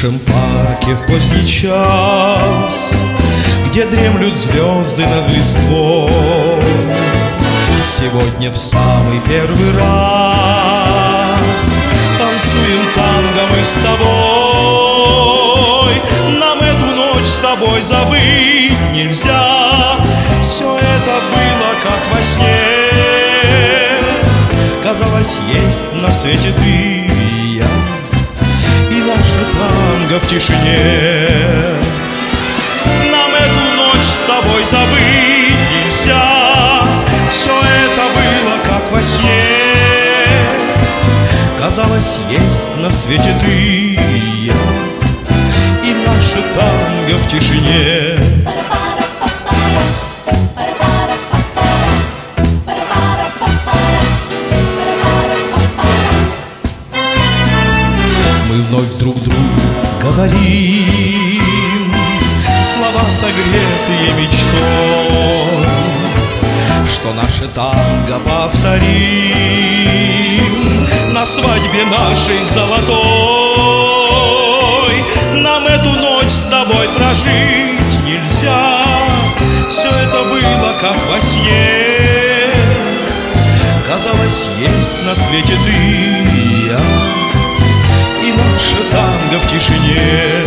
бывшем парке в поздний час, где дремлют звезды над листвой, сегодня в самый первый раз танцуем танго мы с тобой. Нам эту ночь с тобой забыть нельзя. Все это было как во сне. Казалось, есть на свете ты и я, и наше танго в тишине. Нам эту ночь с тобой забыть нельзя. Все это было как во сне. Казалось, есть на свете ты и я, и наше танго в тишине. Мы вновь друг другу говорим слова, согретые мечтой, что наше танго повторим на свадьбе нашей золотой. Нам эту ночь с тобой прожить нельзя. Все это было как во сне. Казалось, есть на свете ты и я, и наше танго в тишине.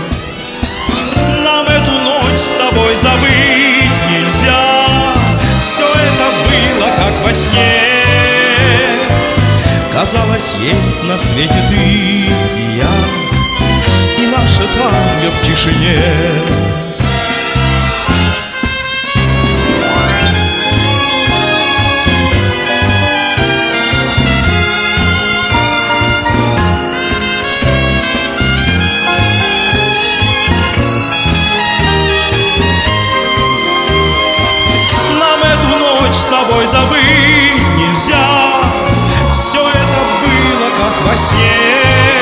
Нам эту ночь с тобой забыть нельзя. Все это было как во сне. Казалось, есть на свете ты и я, и наше танго в тишине. С тобой забыть нельзя. Все это было как во сне.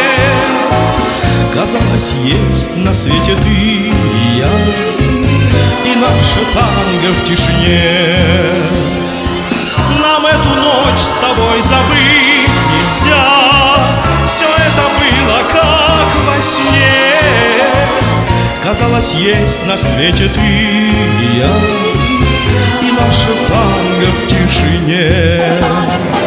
Казалось, есть на свете ты и я, и наше танго в тишине. Нам эту ночь с тобой забыть нельзя. Все это было как во сне. Казалось, есть на свете ты и я, и наше танго в тишине.